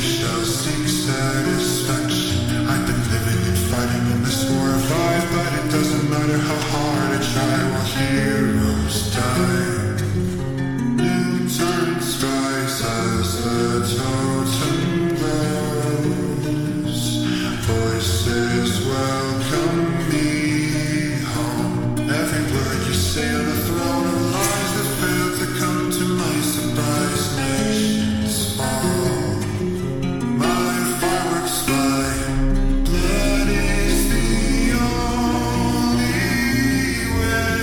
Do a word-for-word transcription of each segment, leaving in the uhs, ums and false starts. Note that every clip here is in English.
shall seek satisfaction. I've been living and fighting in this war of life, but it doesn't matter how hard I try while heroes die. New turn skies as the totem glows. Voices welcome me home. Every word you say on the throne of lies that failed to come to my surprise. Nations fall. My fireworks fly. Blood is the only way.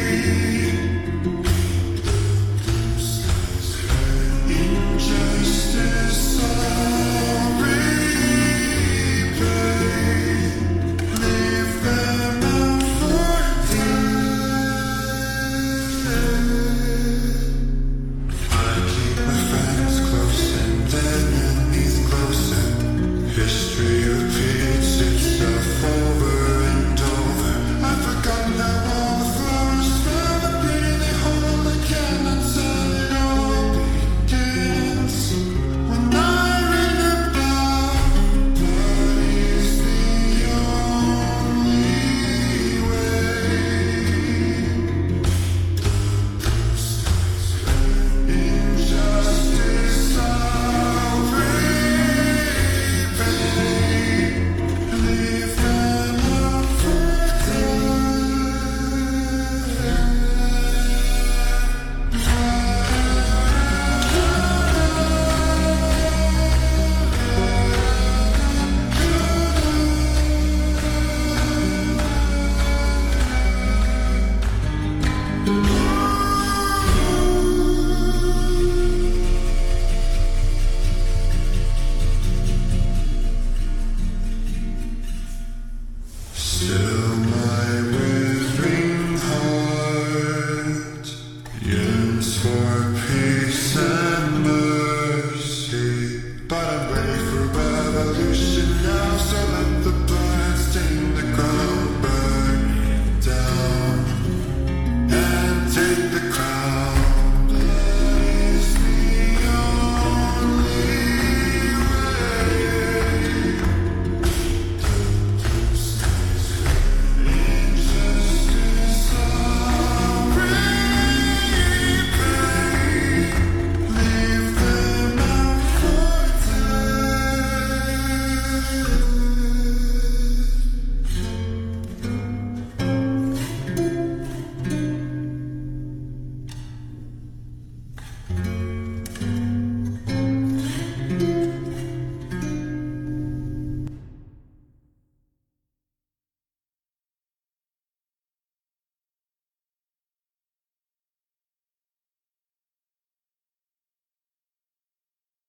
Injustice I'll repay. Leave them out for dead. I keep my friends close and enemies closer. History repeats itself over and over. I've forgotten how all the flowers smell, the beauty they hold. I cannot tell it all begins when I ring the bell. Blood is the only way. Injustice I'll repay. Leave them out for Still my withering heart yearns for peace and mercy, but I'm ready for revolution now.